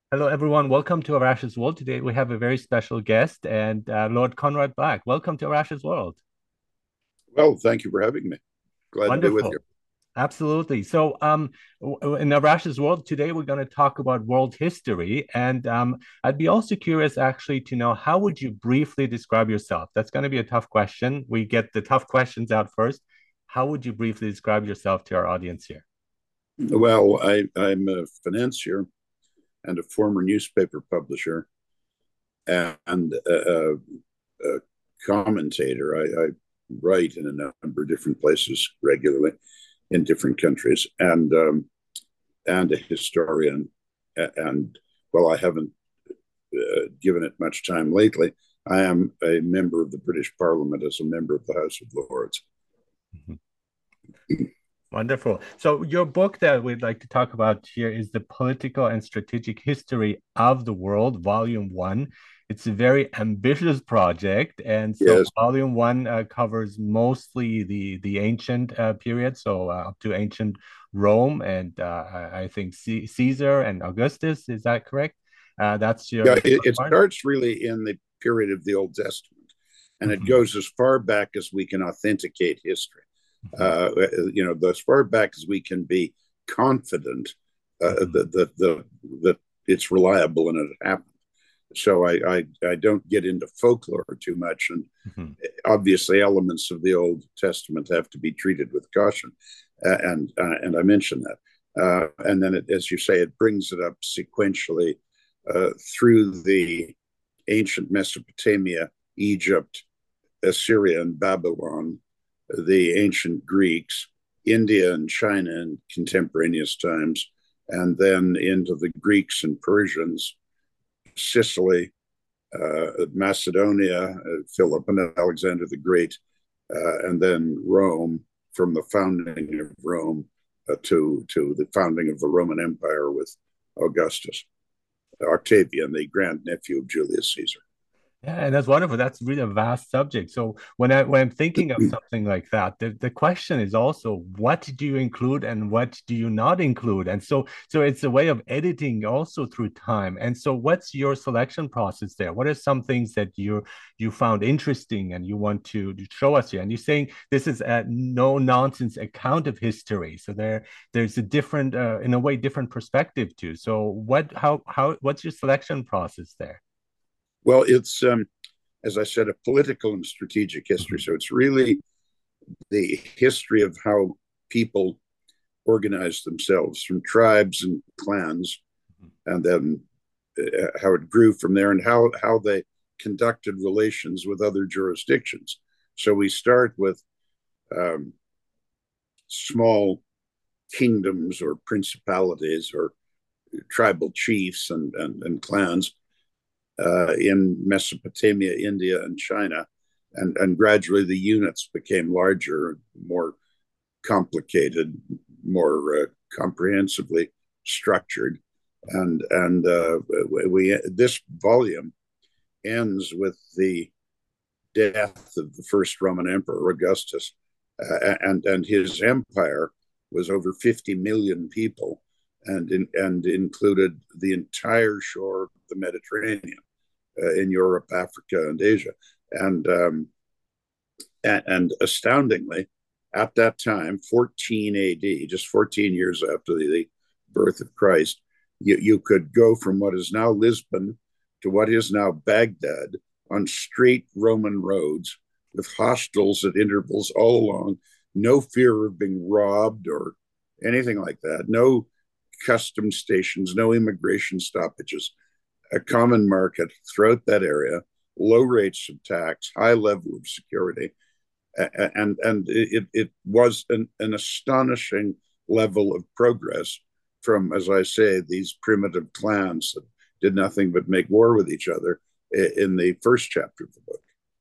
Hello, everyone. Welcome to Arash's World. Today we have a very special guest and Lord Conrad Black. Welcome to Arash's World. Well, thank you for having me. Glad to be with you. Wonderful. Absolutely. In Arash's World, today we're going to talk about world history. And I'd be also curious actually to know how would you briefly describe yourself? That's going to be a tough question. We get the tough questions out first. How would you briefly describe yourself to our audience here? Well, I'm a financier and a former newspaper publisher and a commentator. I write in a number of different places regularly in different countries, and a historian. And while I haven't given it much time lately, I am a member of the British Parliament as a member of the House of Lords. Mhm. Wonderful. So, your book that we'd like to talk about here is The Political and Strategic History of the World, Volume One. It's a very ambitious project. And so, Yes. Volume One covers mostly the ancient period, so up to ancient Rome and I think Caesar and Augustus. Is that correct? That's Yeah, your it part. starts really in the period of the Old Testament, and it Mhm, goes as far back as we can authenticate history. mhm, Uh, as far back as we can be confident mhm, that it's reliable and it happened. So I don't get into folklore too much, and mhm. obviously elements of the Old Testament have to be treated with caution, and I mentioned that. And then, as you say, it brings it up sequentially through the ancient Mesopotamia, Egypt, Assyria, and Babylon, the ancient Greeks, India and China in contemporaneous times, and then into the Greeks and Persians, Sicily, Macedonia, Philip and Alexander the Great, and then Rome, from the founding of Rome to the founding of the Roman Empire with Augustus, Octavian, the grandnephew of Julius Caesar. Yeah, and that's wonderful. That's really a vast subject. So when I'm thinking of something like that, the question is also what do you include and what do you not include? And so it's a way of editing also through time. And so what's your selection process there? What are some things that you found interesting and you want to show us here? And you're saying this is a no nonsense account of history. So there's a different in a way different perspective too. So how what's your selection process there? Well, it's, as I said, a political and strategic history. Mhm. So it's really the history of how people organized themselves from tribes and clans, and then how it grew from there, and how they conducted relations with other jurisdictions. So we start with um, small kingdoms or principalities or tribal chiefs and clans in Mesopotamia, India, and China. And gradually the units became larger, more complicated, more comprehensively structured. And we this volume ends with the death of the first Roman Emperor Augustus, and his empire was over 50 million people, and included the entire shore of the Mediterranean, in Europe, Africa, and Asia. And and astoundingly, at that time, 14 AD, just 14 years after the birth of Christ, you could go from what is now Lisbon to what is now Baghdad on straight Roman roads with hostels at intervals all along, no fear of being robbed or anything like that, no custom stations, no immigration stoppages, a common market throughout that area, low rates of tax, high level of security, and it was an astonishing level of progress from, as I say, these primitive clans that did nothing but make war with each other in the first chapter of the book.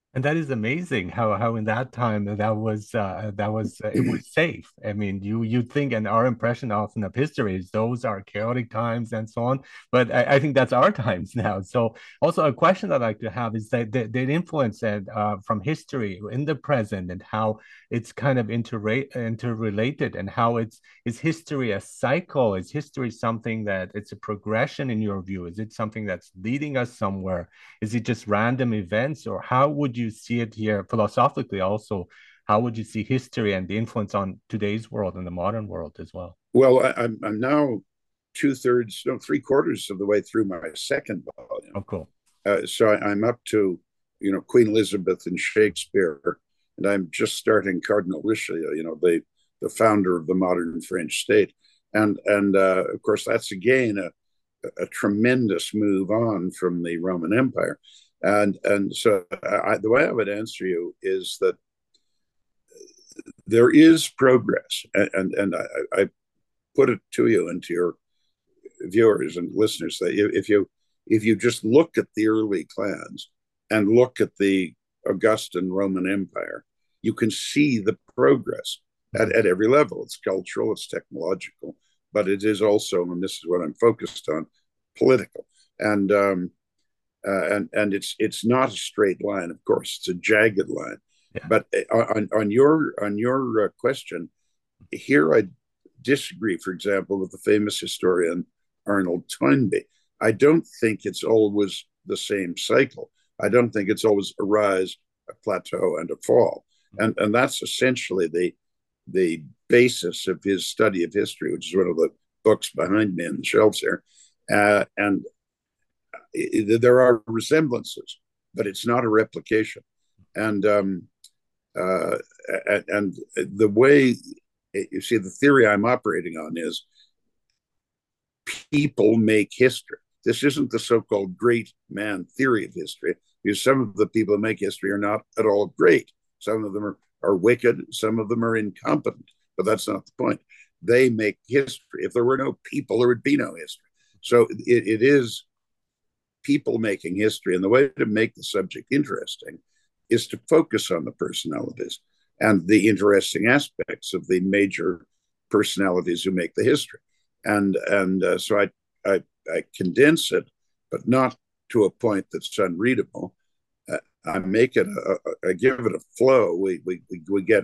And that is amazing how in that time that was it was safe. I mean, you'd think, and our impression often of history is those are chaotic times and so on. But I think that's our times now. So also a question I'd like to have is that the influence and from history in the present and how it's kind of interrelated and how is history a cycle? Is history something that it's a progression in your view? Is it something that's leading us somewhere? Is it just random events, or how would you see it here philosophically? Also, how would you see history and the influence on today's world and the modern world as well? Well, I'm now two-thirds, no, three-quarters of the way through my second volume. Oh, cool. So I'm up to, Queen Elizabeth and Shakespeare, and I'm just starting Cardinal Richelieu, the founder of the modern French state, and of course that's again a tremendous move on from the Roman Empire, and so the way I would answer you is that there is progress, and I put it to you and to your viewers and listeners that if you just look at the early clans and look at the Augustan Roman Empire, you can see the progress at every level. It's cultural, it's technological, but it is also, and this is what I'm focused on, political. And it's not a straight line, of course. It's a jagged line. Yeah. But on your question, here I disagree, for example, with the famous historian Arnold Toynbee. I don't think it's always the same cycle. I don't think it's always a rise, a plateau, and a fall. And that's essentially the basis of his study of history, which is one of the books behind me on the shelves here. And there are resemblances, but it's not a replication. And and the way you see, the theory I'm operating on is people make history. This isn't the so-called great man theory of history, because some of the people who make history are not at all great. Some of them are wicked. Some of them are incompetent. But that's not the point. They make history. If there were no people, there would be no history. So it is people making history. And the way to make the subject interesting is to focus on the personalities and the interesting aspects of the major personalities who make the history. So I condense it, but not to a point that's unreadable. I make it, I give it a flow. We get,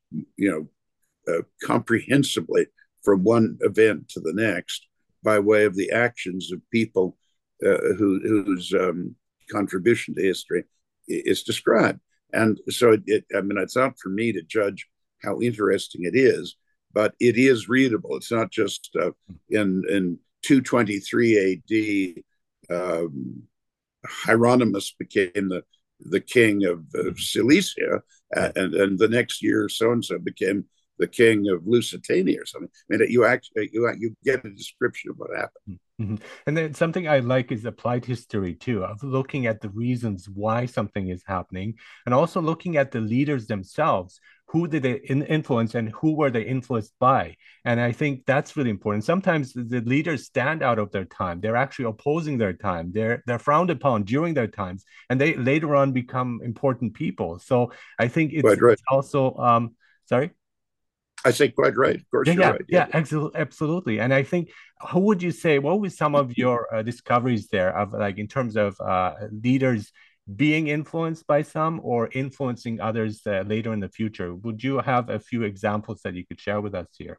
comprehensively from one event to the next by way of the actions of people whose contribution to history is described. And so, it's not for me to judge how interesting it is, but it is readable. It's not just in 223 AD, Hieronymus became the king of Cilicia, and the next year so and so became the king of Lusitania or something. I mean, you get a description of what happened. Mm-hmm. And then something I like is applied history too, of looking at the reasons why something is happening, and also looking at the leaders themselves. Who did they influence, and who were they influenced by? And I think that's really important. Sometimes the leaders stand out of their time; they're actually opposing their time. They're frowned upon during their times, and they later on become important people. So I think Quite right. it's also sorry. I say quite right. Of course, Yeah, you're yeah, right. Yeah. yeah, absolutely. And I think, how would you say, what were some of your discoveries there of like in terms of leaders being influenced by some or influencing others later in the future? Would you have a few examples that you could share with us here?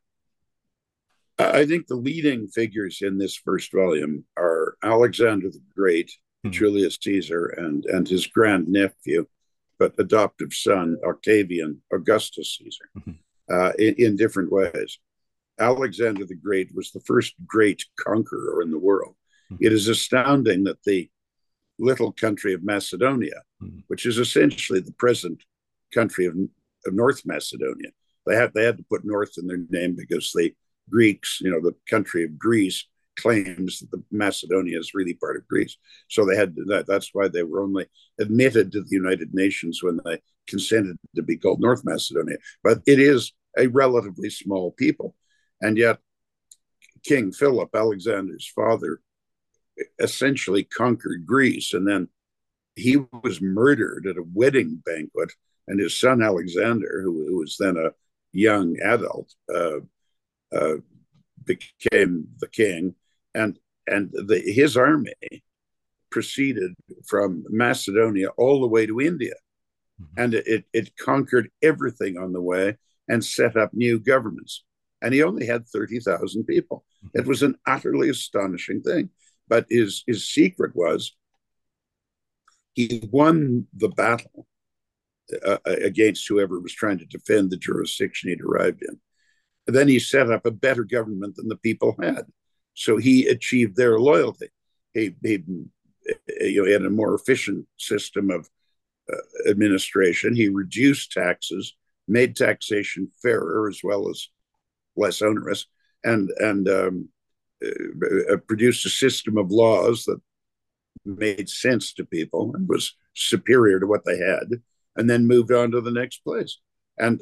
I think the leading figures in this first volume are Alexander the Great, Mhm, Julius Caesar, and his grandnephew, but adoptive son, Octavian Augustus Caesar, mhm, in different ways. Alexander the Great was the first great conqueror in the world. It mhm, is astounding that the little country of Macedonia, mhm, which is essentially the present country of North Macedonia, they had to put North in their name because the Greeks, the country of Greece, claims that the Macedonia is really part of Greece. So they had that. That's why they were only admitted to the United Nations when they consented to be called North Macedonia. But it is a relatively small people, and yet King Philip, Alexander's father, essentially conquered Greece and then he was murdered at a wedding banquet, and his son Alexander, who was then a young adult, uh, became the king, and his army proceeded from Macedonia all the way to India, and it conquered everything on the way and set up new governments. And he only had 30,000 people. It was an utterly astonishing thing. But his secret was he won the battle against whoever was trying to defend the jurisdiction he'd arrived in. And then he set up a better government than the people had. So he achieved their loyalty. He had a more efficient system of administration. He reduced taxes, made taxation fairer as well as less onerous, and produced a system of laws that made sense to people and was superior to what they had, and then moved on to the next place. And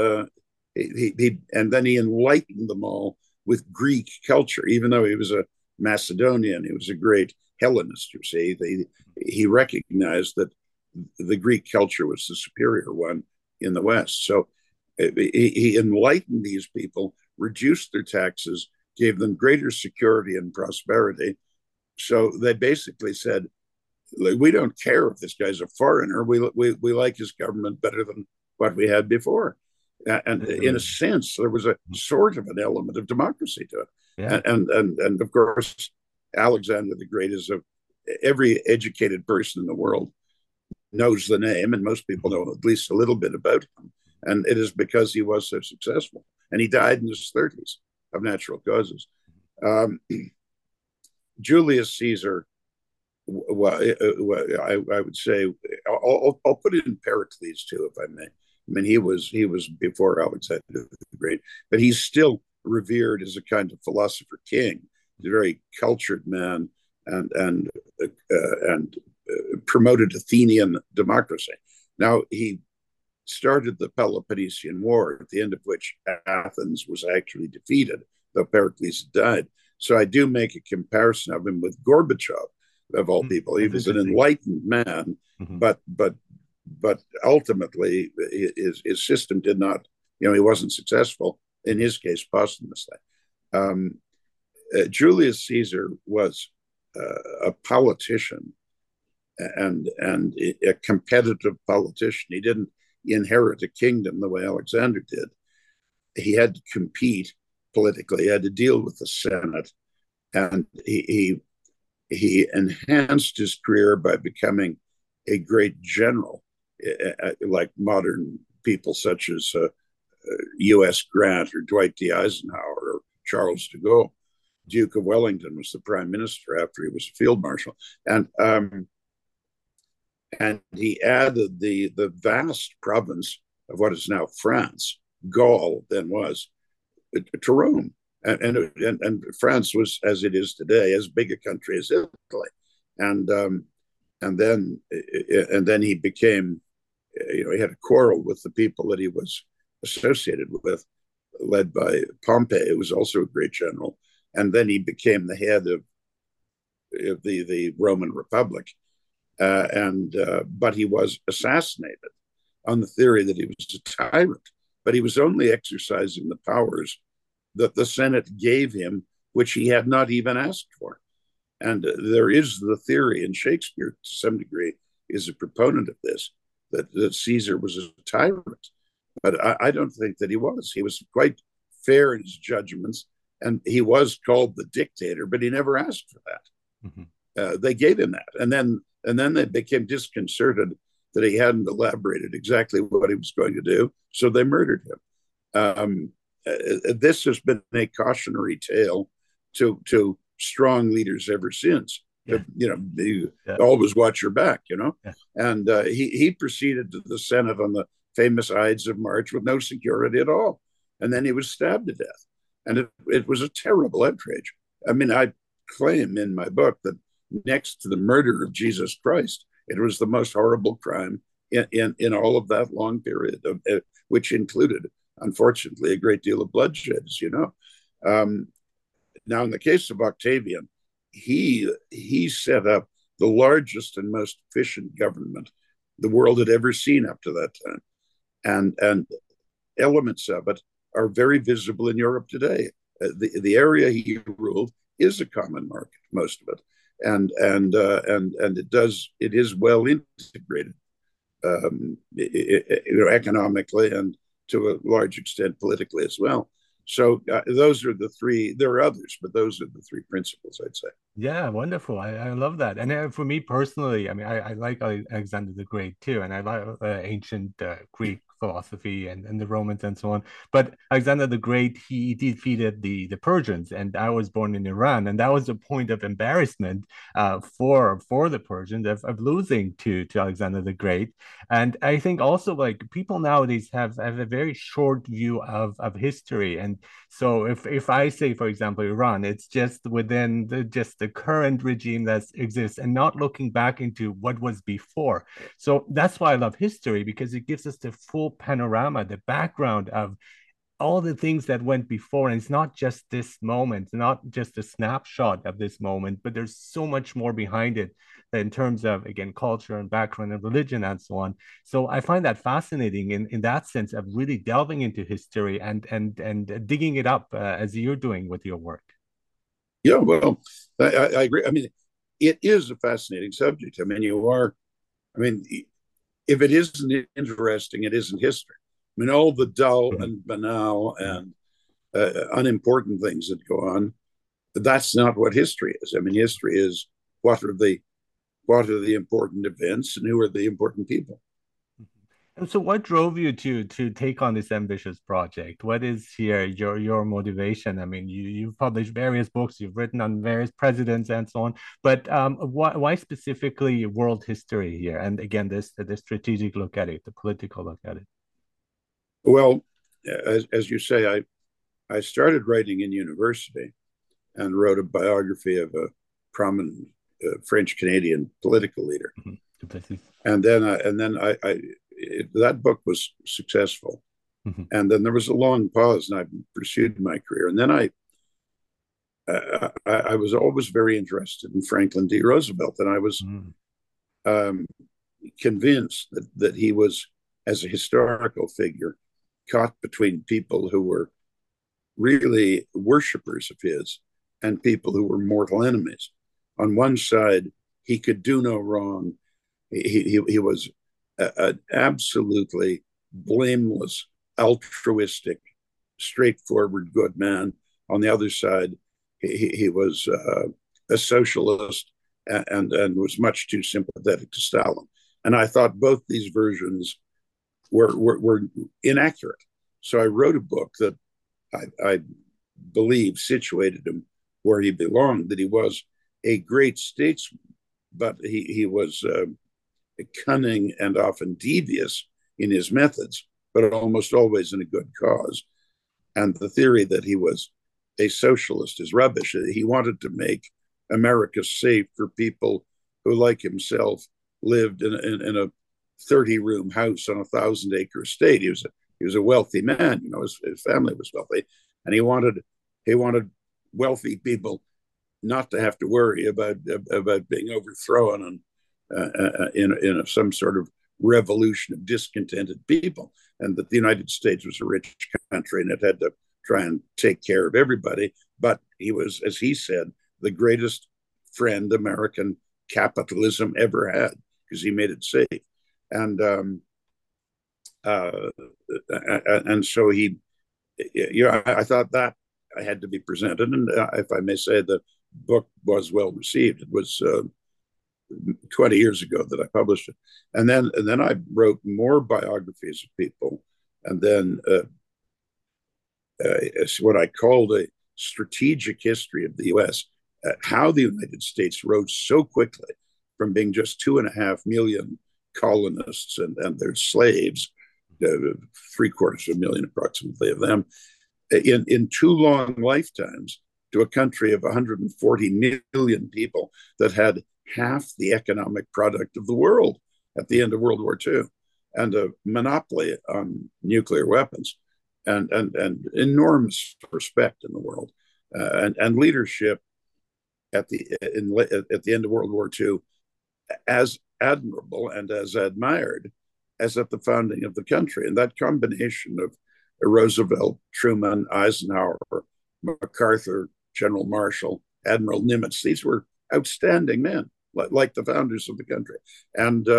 then he enlightened them all with Greek culture, even though he was a Macedonian, he was a great Hellenist. You see, he recognized that the Greek culture was the superior one in the West. So he enlightened these people, reduced their taxes, gave them greater security and prosperity. So they basically said, we don't care if this guy's a foreigner. We like his government better than what we had before. And in a sense, there was a sort of an element of democracy to it. Yeah. And of course, Alexander the Great is every educated person in the world knows the name, and most people know at least a little bit about him. And it is because he was so successful. And he died in his 30s of natural causes. Julius Caesar, I would say, I'll put it in Pericles too, if I may. I mean, he was before Alexander the Great, but he's still revered as a kind of philosopher king. He's a very cultured man, and promoted Athenian democracy. Now, he started the Peloponnesian War, at the end of which Athens was actually defeated, though Pericles died. So I do make a comparison of him with Gorbachev, of all people. He was an enlightened man, but ultimately his system did not, he wasn't successful, in his case, posthumously. Julius Caesar was a politician and a competitive politician. He didn't inherit a kingdom the way Alexander did. He had to compete politically. He had to deal with the Senate, and he enhanced his career by becoming a great general, like modern people such as U.S. Grant or Dwight D. Eisenhower or Charles de Gaulle. Duke of Wellington was the prime minister after he was a field marshal, and he added the vast province of what is now France, Gaul then was, to Rome, and France was, as it is today, as big a country as Italy, and then he became, he had a quarrel with the people that he was associated with, led by Pompey, who was also a great general. And then he became the head of the Roman Republic. But he was assassinated on the theory that he was a tyrant. But he was only exercising the powers that the Senate gave him, which he had not even asked for. And there is the theory, and Shakespeare, to some degree, is a proponent of this, that Caesar was a tyrant. But I don't think that he was. He was quite fair in his judgments. And he was called the dictator, but he never asked for that. They gave him that, and then they became disconcerted that he hadn't elaborated exactly what he was going to do, so they murdered him. This has been a cautionary tale to strong leaders ever since. Yeah. Always watch your back. Yeah. And he proceeded to the Senate on the famous Ides of March with no security at all, and then he was stabbed to death. And it was a terrible outrage. I mean, I claim in my book that next to the murder of Jesus Christ, it was the most horrible crime in all of that long period, which included, unfortunately, a great deal of bloodshed, as you know. Now, in the case of Octavian, he set up the largest and most efficient government the world had ever seen up to that time. And elements of it are very visible in Europe today. The area he ruled is a common market, most of it, and it is well integrated, economically and to a large extent politically as well. So those are the three. There are others, but those are the three principles, I'd say. Yeah, wonderful. I love that. And for me personally, I mean, I like Alexander the Great too, and I like ancient Greek philosophy and the Romans and so on. But Alexander the Great, he defeated the Persians, and I was born in Iran, and that was a point of embarrassment for the Persians of losing to Alexander the Great. And I think also like people nowadays have a very short view of history. And so if I say, for example, Iran, it's just within just the current regime that exists and not looking back into what was before. So that's why I love history, because it gives us the full panorama, the background of all the things that went before. And it's not just this moment, not just a snapshot of this moment, but there's so much more behind it in terms of, again, culture and background and religion and so on. So I find that fascinating in that sense of really delving into history and digging it up as you're doing with your work. Yeah, well, I agree. I mean, it is a fascinating subject. I mean, I mean, if it isn't interesting, it isn't history. I mean, all the dull Mhm. and banal and unimportant things that go on, that's not what history is. I mean, history is what are the what are the important events and who are the important people. And so what drove you to take on this ambitious project? What is here your motivation? I mean, you've published various books, you've written on various presidents and so on, but why specifically world history here? And again, this strategic look at it, the political look at it. Well, as you say, I started writing in university and wrote a biography of a prominent French Canadian political leader, Mhm. and then that book was successful, Mhm. and then there was a long pause, and I pursued my career, and then I was always very interested in Franklin D. Roosevelt, and I was Mhm. um, convinced that he was, as a historical figure, caught between people who were really worshippers of his and people who were mortal enemies. On one side, he could do no wrong. He was an absolutely blameless, altruistic, straightforward, good man. On the other side, he was a socialist and was much too sympathetic to Stalin. And I thought both these versions were inaccurate. So I wrote a book that I believe situated him where he belonged, that he was a great statesman, but he was cunning and often devious in his methods, but almost always in a good cause. And the theory that he was a socialist is rubbish. He wanted to make America safe for people who, like himself, lived in a 30-room house on a 1,000-acre estate. He was a wealthy man. You know, his family was wealthy, and he wanted wealthy people not to have to worry about being overthrown and in some sort of revolution of discontented people, and that the United States was a rich country and it had to try and take care of everybody. But he was, as he said, the greatest friend American capitalism ever had because he made it safe. And uh, and so I thought that I had to be presented, and if I may say, the book was well received. It was 20 years ago that I published it, and then I wrote more biographies of people, and then it's what I called a strategic history of the U.S. How the United States rose so quickly from being just 2.5 million colonists and their slaves, 750,000 approximately of them, in two long lifetimes, to a country of 140 million people that had half the economic product of the world at the end of World War II, and a monopoly on nuclear weapons, and enormous respect in the world, and leadership at the end of World War II as admirable and as admired as at the founding of the country. And that combination of Roosevelt, Truman, Eisenhower, MacArthur, General Marshall, Admiral Nimitz, these were outstanding men, like the founders of the country. And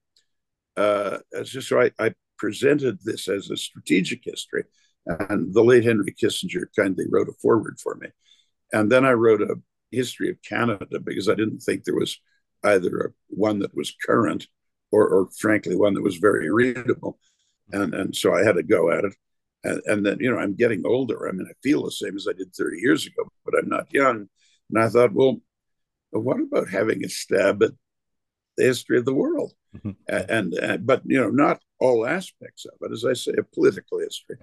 so I presented this as a strategic history. And the late Henry Kissinger kindly wrote a foreword for me. And then I wrote a history of Canada because I didn't think there was either one that was current or frankly, one that was very readable. And so I had to go at it. And then, I'm getting older. I mean, I feel the same as I did 30 years ago, but I'm not young. And I thought, well, what about having a stab at the history of the world? But not all aspects of it, as I say, a political history,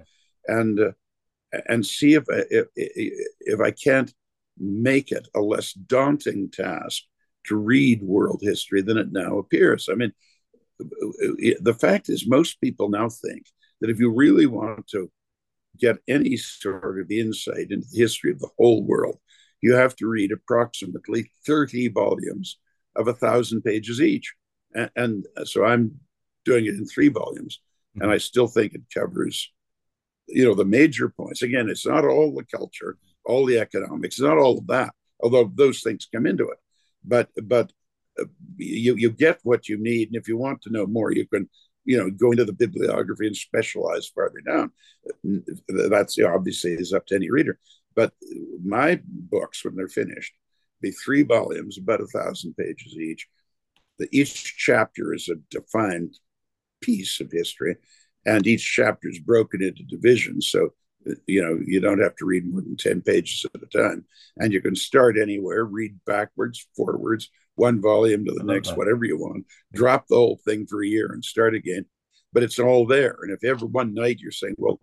and see if I can't make it a less daunting task to read world history than it now appears. I mean, the fact is, most people now think that if you really want to get any sort of insight into the history of the whole world, you have to read approximately 30 volumes of 1,000 pages each. And so I'm doing it in 3 volumes, and I still think it covers, the major points. Again, it's not all the culture, all the economics, not all of that, although those things come into it. But you get what you need, and if you want to know more, you can go into the bibliography and specialize farther down. That's obviously is up to any reader. But my books, when they're finished, be 3 volumes, about 1,000 pages each. Each chapter is a defined piece of history, and each chapter is broken into divisions. So you don't have to read more than 10 pages at a time, and you can start anywhere, read backwards, forwards, 1 volume to the next, whatever you want, drop the whole thing for a year and start again. But it's all there. And if ever one night you're saying, well,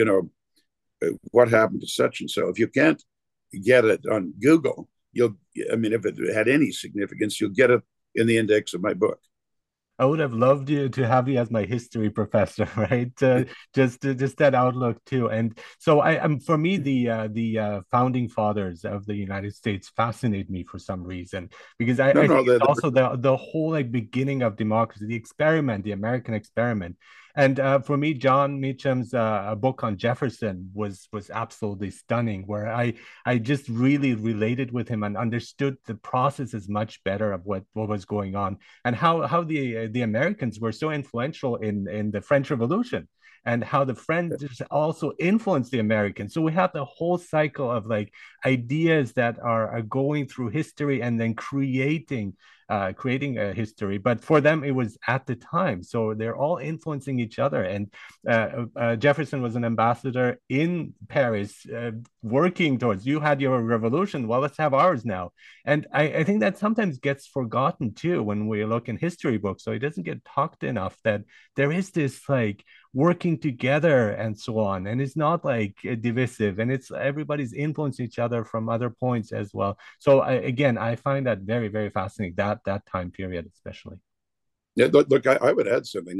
what happened to such and so, if you can't get it on Google, if it had any significance, you'll get it in the index of my book. I would have loved to have you as my history professor, right? Just that outlook too. And so for me, the founding fathers of the United States fascinate me for some reason, because I think it's also the whole like beginning of democracy, the experiment, the American experiment. And for me, John Meacham's book on Jefferson was absolutely stunning, where I just really related with him and understood the processes much better of what was going on, and how the Americans were so influential in the French Revolution, and how the French also influenced the Americans. So we have the whole cycle of like ideas that are going through history and then creating a history. But for them, it was at the time. So they're all influencing each other. And Jefferson was an ambassador in Paris, working towards, you had your revolution, well, let's have ours now. And I think that sometimes gets forgotten too when we look in history books. So it doesn't get talked enough that there is this like working together and so on. And it's not like divisive, and it's everybody's influencing each other from other points as well. So again, I find that very, very fascinating, that time period especially. Yeah, look, I would add something.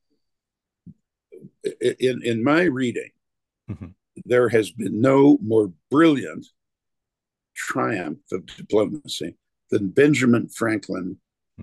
In my reading, there has been no more brilliant triumph of diplomacy than Benjamin Franklin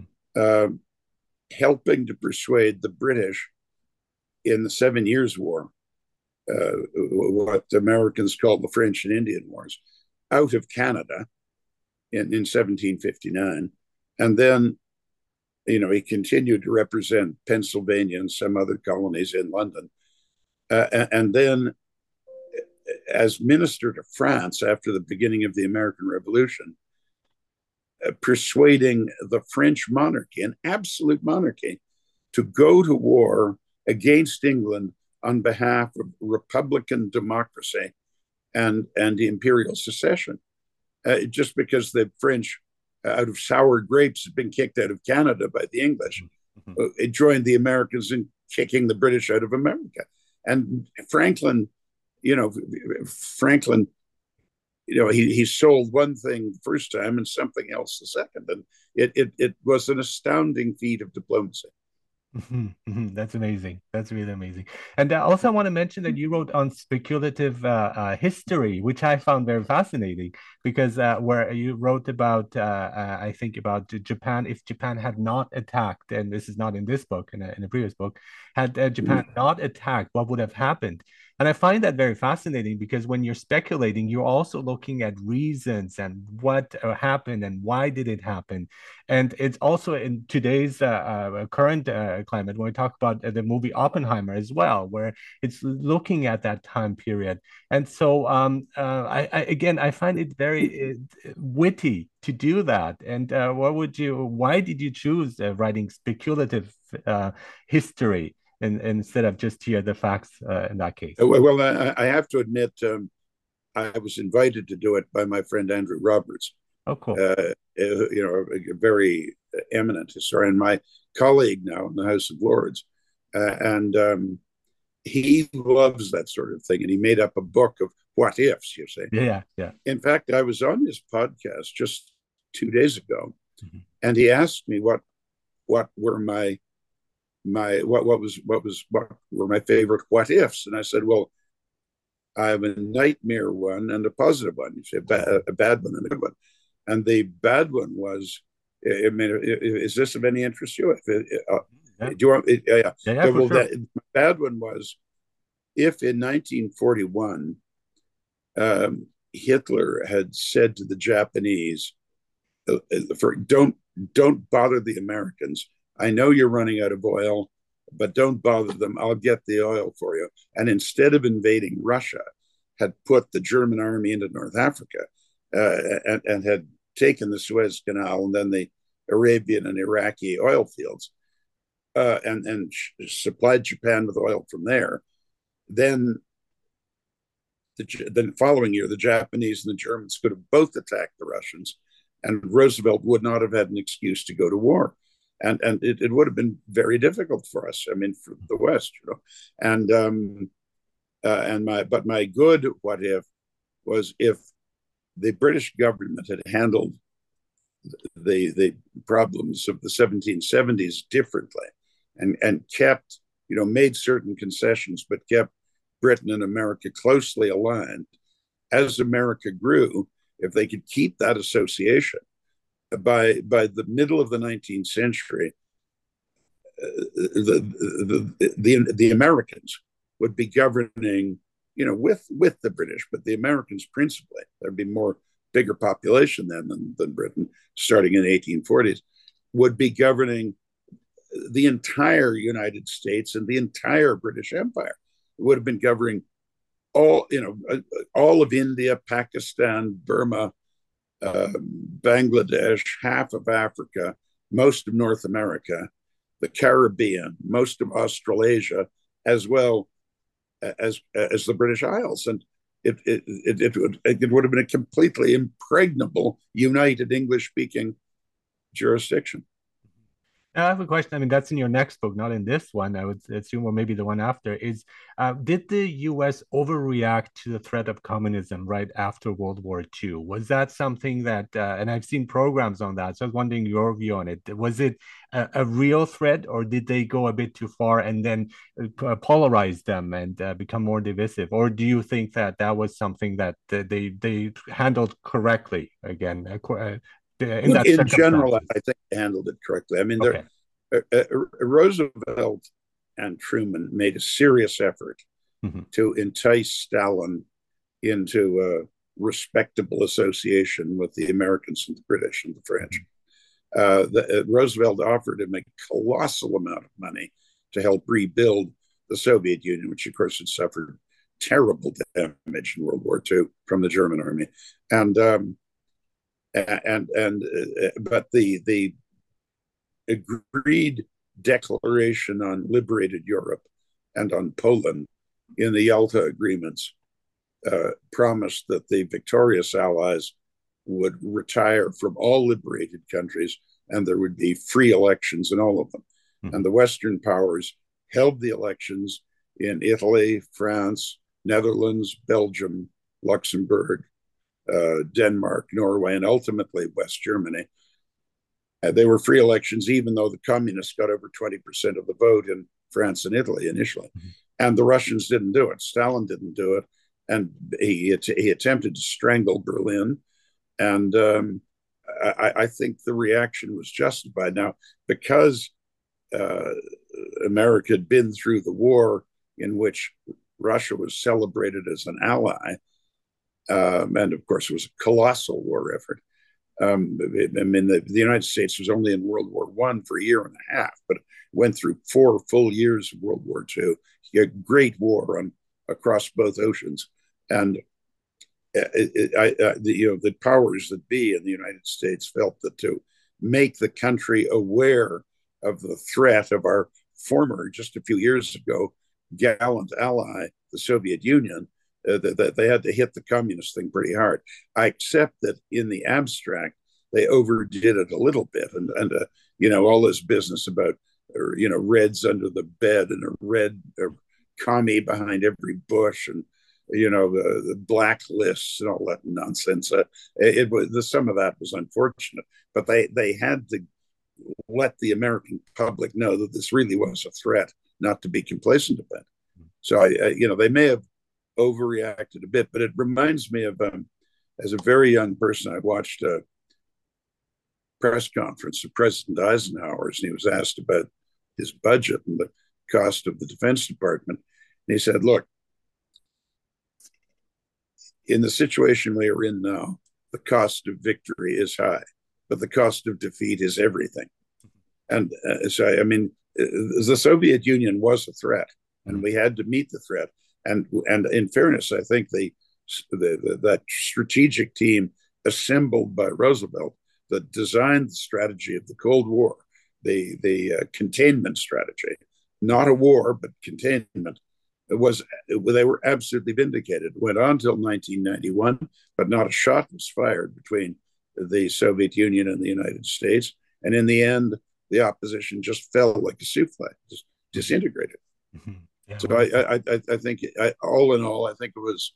helping to persuade the British in the 7 Years' War, what Americans called the French and Indian Wars, out of Canada in 1759. And then, he continued to represent Pennsylvania and some other colonies in London. And then, as minister to France after the beginning of the American Revolution, persuading the French monarchy, an absolute monarchy, to go to war against England on behalf of Republican democracy and imperial secession, just because the French, out of sour grapes, had been kicked out of Canada by the English. It joined the Americans in kicking the British out of America. And Franklin, he sold one thing the first time and something else the second. And it was an astounding feat of diplomacy. Mhm, mhm. That's amazing. That's really amazing. And also, I want to mention that you wrote on speculative history, which I found very fascinating because where you wrote about, I think about Japan, if Japan had not attacked, and this is not in this book, in a previous book, had Japan not attacked, what would have happened? And I find that very fascinating because when you're speculating, you're also looking at reasons and what happened and why did it happen. And it's also in today's current climate when we talk about the movie Oppenheimer as well, where it's looking at that time period. And so, again, I find it very witty to do that. And why did you choose writing speculative history instead of just hear the facts in that case? Well, I have to admit, I was invited to do it by my friend Andrew Roberts, Oh, cool. a very eminent historian, my colleague now in the House of Lords, and he loves that sort of thing, and he made up a book of what ifs. You see, Yeah, yeah, yeah. in fact, I was on his podcast just 2 days ago, Mhm. and he asked me what were what were my favorite what ifs, and I said, well, I have a nightmare one and a positive one. You say a bad one and a good one. And the bad one was, I mean, is this of any interest to you? Yeah, Do you want? Yeah. yeah, yeah, for Well, sure. the bad one was if in 1941 Hitler had said to the Japanese, "For don't bother the Americans. I know you're running out of oil, but don't bother them. I'll get the oil for you." And instead of invading Russia, had put the German army into North Africa and had taken the Suez Canal and then the Arabian and Iraqi oil fields and supplied Japan with oil from there. Then the following year, the Japanese and the Germans could have both attacked the Russians, and Roosevelt would not have had an excuse to go to war. And it would have been very difficult for us. I mean, for the West, you know. And my good what if was if the British government had handled the problems of the 1770s differently and kept, made certain concessions, but kept Britain and America closely aligned. As America grew, if they could keep that association, by the middle of the 19th century, the Americans would be governing, with the British, but the Americans principally. There'd be more bigger population then than Britain, starting in the 1840s, would be governing the entire United States and the entire British Empire. It would have been governing all of India, Pakistan, Burma, Bangladesh, half of Africa, most of North America, the Caribbean, most of Australasia, as well as the British Isles, and it would have been a completely impregnable, united English speaking jurisdiction. Now, I have a question. I mean, that's in your next book, not in this one. I would assume, or maybe the one after. Did the U.S. overreact to the threat of communism right after World War II? Was that something that, and I've seen programs on that, so I was wondering your view on it. Was it a real threat, or did they go a bit too far and then polarize them and become more divisive? Or do you think that that was something that they handled correctly again in that In general, circumstances? I think they handled it correctly. I mean, Okay. Roosevelt and Truman made a serious effort Mhm. to entice Stalin into a respectable association with the Americans and the British and the French. Roosevelt offered him a colossal amount of money to help rebuild the Soviet Union, which of course had suffered terrible damage in World War II from the German army, and but the agreed declaration on liberated Europe and on Poland in the Yalta agreements promised that the victorious Allies would retire from all liberated countries and there would be free elections in all of them. Mhm. And the Western powers held the elections in Italy, France, Netherlands, Belgium, Luxembourg, Denmark, Norway, and ultimately West Germany. They were free elections, even though the communists got over 20% of the vote in France and Italy initially. Mm-hmm. And the Russians didn't do it. Stalin didn't do it. And he attempted to strangle Berlin. And I think the reaction was justified. Now, because America had been through the war in which Russia was celebrated as an ally, and of course it was a colossal war effort. I mean, the United States was only in World War I for a year and a half, but went through 4 full years of World War II. A great war across both oceans, and the powers that be in the United States felt that to make the country aware of the threat of our former, just a few years ago, gallant ally, the Soviet Union, that they had to hit the communist thing pretty hard. I accept that in the abstract, they overdid it a little bit, and all this business about Reds under the bed and a red commie behind every bush, and the blacklists and all that nonsense. It was some of that was unfortunate, but they had to let the American public know that this really was a threat, not to be complacent about it. So they may have overreacted a bit, but it reminds me of as a very young person, I watched a press conference of President Eisenhower's, and he was asked about his budget and the cost of the Defense Department. And he said, look, in the situation we are in now, the cost of victory is high, but the cost of defeat is everything. And so, I mean, the Soviet Union was a threat, and we had to meet the threat. And in fairness, I think that strategic team assembled by Roosevelt that designed the strategy of the Cold War, the containment strategy, not a war, but containment, they were absolutely vindicated. It went on until 1991, but not a shot was fired between the Soviet Union and the United States. And in the end, the opposition just fell like a souffle, just disintegrated. Mm-hmm. Yeah, so I think, all in all, I think it was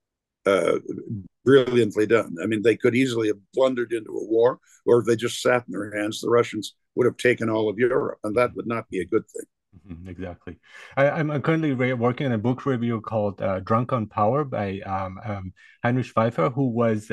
brilliantly done. I mean, they could easily have blundered into a war, or if they just sat in their hands, the Russians would have taken all of Europe, and that would not be a good thing. Exactly. I'm currently working on a book review called Drunk on Power by Heinrich Pfeiffer, who was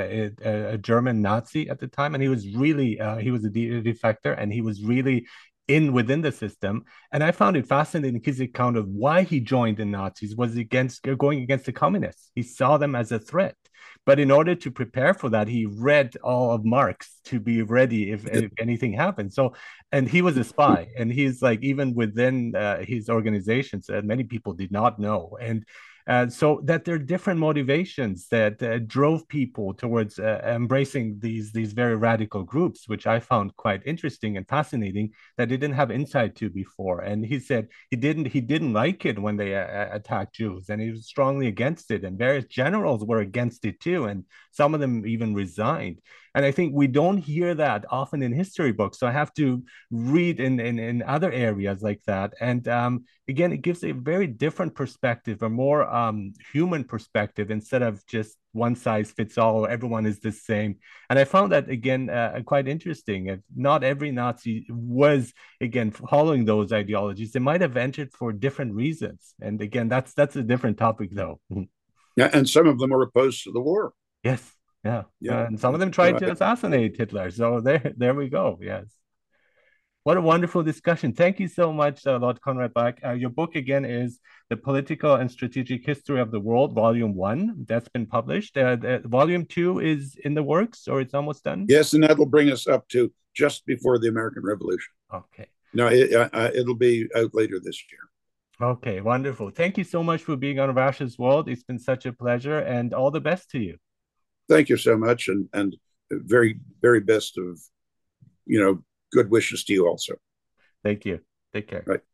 a German Nazi at the time. And he was really, he was a defector, and he was really within the system. And I found it fascinating, his account of why he joined the Nazis was going against the communists. He saw them as a threat. But in order to prepare for that, he read all of Marx to be ready if anything happened. So, and he was a spy, and he's like, even within his organizations, many people did not know. And so that there are different motivations that drove people towards embracing these very radical groups, which I found quite interesting and fascinating, that they didn't have insight to before. And he said he didn't like it when they attacked Jews, and he was strongly against it. And various generals were against it too, and some of them even resigned. And I think we don't hear that often in history books. So I have to read in other areas like that. And again, it gives a very different perspective, a more human perspective, instead of just one size fits all, everyone is the same. And I found that, again, quite interesting. Not every Nazi was, again, following those ideologies. They might have entered for different reasons. And again, that's a different topic, though. Yeah, and some of them are opposed to the war. Yes. Yeah. And some of them tried to assassinate Hitler. So there we go. Yes. What a wonderful discussion. Thank you so much, Lord Conrad Black. Your book, again, is The Political and Strategic History of the World, Volume 1. That's been published. Volume 2 is in the works, or it's almost done? Yes, and that'll bring us up to just before the American Revolution. Okay. No, it'll be out later this year. Okay, wonderful. Thank you so much for being on Rash's World. It's been such a pleasure, and all the best to you. Thank you so much, and very, very best of, good wishes to you also. Thank you. Take care. Right.